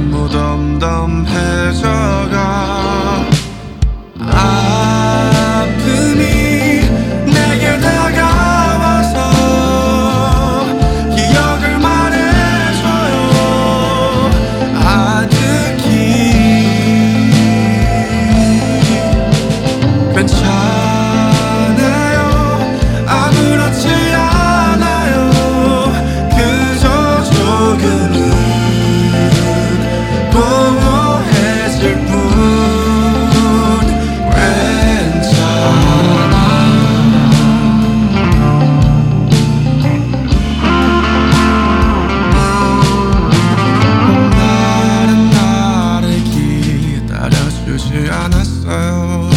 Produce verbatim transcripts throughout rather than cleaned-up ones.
무덤덤해져가 아픔이 내게 다가와서 기억을 말해줘요. 아득히 괜찮아요. 아무렇지 않아요. 그저 조금은 공허해질 뿐. 주지 않았어요.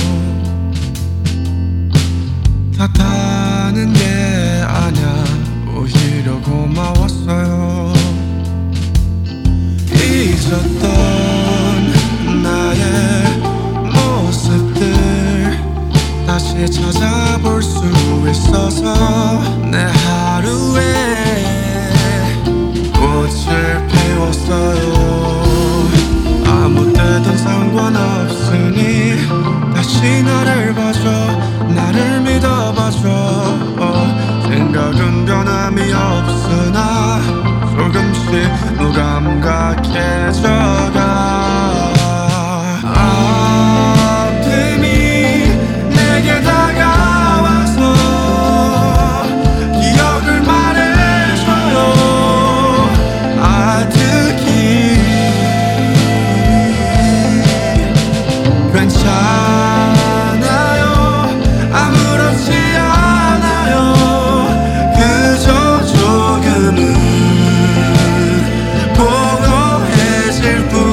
탓하는 게 아냐, 오히려 고마웠어요. 잊었던 나의 모습들 다시 찾아볼 수 있어서 내 하루에 꽃을 피웠어요. 아무 때든 상관없으니 다시 나를 봐줘, 나를 믿어봐줘. 어, 생각은 변함이 없으나 조금씩 무감각해져가 아픔이 내게 다가와서 기억을 말해줘요. 아득히 괜찮아요. 아무렇지 않아요. 그저 조금은 공허해질 뿐.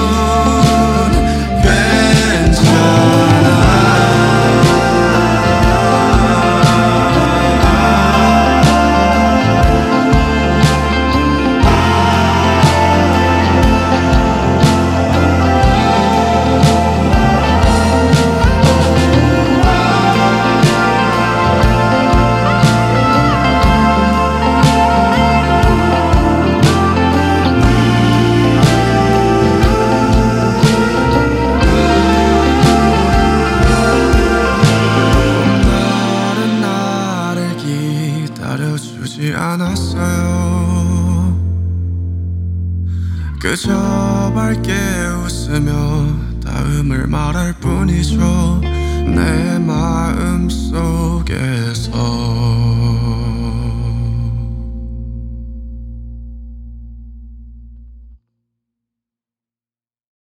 기다려주지 않았어요. 그저 밝게 웃으며 다음을 말할 뿐이죠. 내 마음 속에서